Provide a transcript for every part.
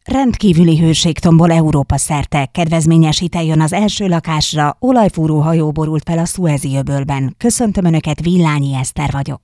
Rendkívüli hőség tombol Európa szerte, kedvezményes hitel jön az első lakásra, olajfúró hajó borult fel a Szuezi-öbölben. Köszöntöm Önöket, Villányi Eszter vagyok.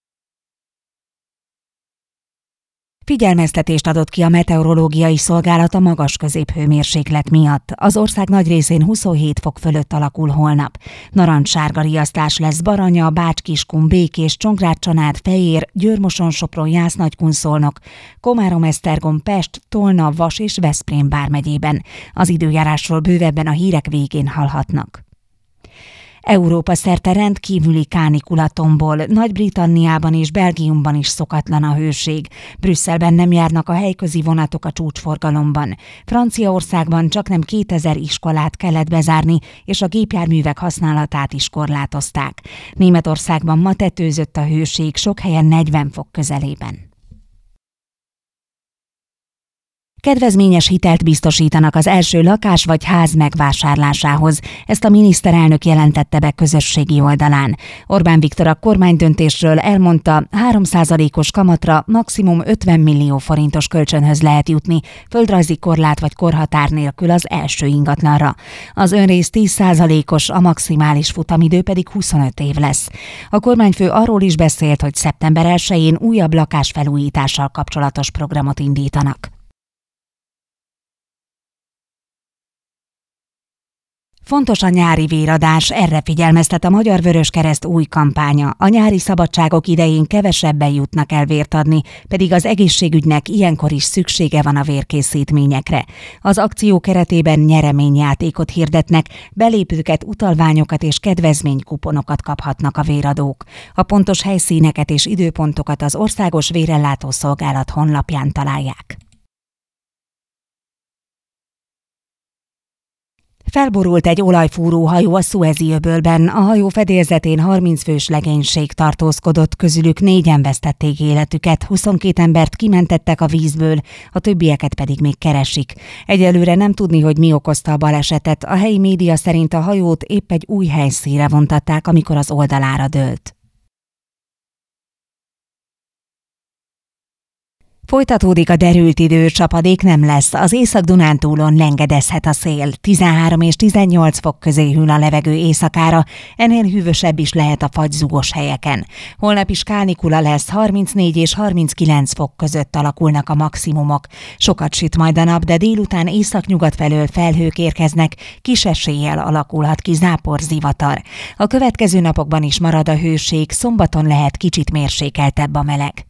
Figyelmeztetést adott ki a meteorológiai szolgálat a magas középhőmérséklet miatt. Az ország nagy részén 27 fok fölött alakul holnap. Narancssárga riasztás lesz Baranya, Bács-Kiskun, Békés, Csongrád-Csanád, Fejér, Győr-Moson-Sopron, Jász-Nagykun-Szolnok, Komárom-Esztergom, Pest, Tolna, Vas és Veszprém vármegyében. Az időjárásról bővebben a hírek végén hallhatnak. Európa szerte rendkívüli kánikula tombol, Nagy-Britanniában és Belgiumban is szokatlan a hőség. Brüsszelben nem járnak a helyközi vonatok a csúcsforgalomban. Franciaországban csaknem 2000 iskolát kellett bezárni, és a gépjárművek használatát is korlátozták. Németországban ma tetőzött a hőség, sok helyen 40 fok közelében. Kedvezményes hitelt biztosítanak az első lakás vagy ház megvásárlásához. Ezt a miniszterelnök jelentette be közösségi oldalán. Orbán Viktor a kormánydöntésről elmondta, 3%-os kamatra maximum 50 millió forintos kölcsönhöz lehet jutni, földrajzi korlát vagy korhatár nélkül az első ingatlanra. Az önrész 10%-os, a maximális futamidő pedig 25 év lesz. A kormányfő arról is beszélt, hogy szeptember 1-én újabb lakásfelújítással kapcsolatos programot indítanak. Fontos a nyári véradás, erre figyelmeztet a Magyar Vöröskereszt új kampánya. A nyári szabadságok idején kevesebben jutnak el vért adni, pedig az egészségügynek ilyenkor is szüksége van a vérkészítményekre. Az akció keretében nyereményjátékot hirdetnek, belépőket, utalványokat és kedvezménykuponokat kaphatnak a véradók. A pontos helyszíneket és időpontokat az Országos Vérellátó Szolgálat honlapján találják. Felborult egy olajfúró hajó a Szuezi-öbölben. A hajó fedélzetén 30 fős legénység tartózkodott, közülük 4-en vesztették életüket, 22 embert kimentettek a vízből, a többieket pedig még keresik. Egyelőre nem tudni, hogy mi okozta a balesetet. A helyi média szerint a hajót épp egy új helyszínre vontatták, amikor az oldalára dőlt. Folytatódik a derült idő, csapadék nem lesz, az Észak-Dunántúlon lengedezhet a szél, 13 és 18 fok közé hűl a levegő éjszakára, ennél hűvösebb is lehet a fagyzugos helyeken. Holnap is kánikula lesz, 34 és 39 fok között alakulnak a maximumok. Sokat süt majd a nap, de délután északnyugat felől felhők érkeznek, kis eséllyel alakulhat ki záporzivatar. A következő napokban is marad a hőség, szombaton lehet kicsit mérsékeltebb a meleg.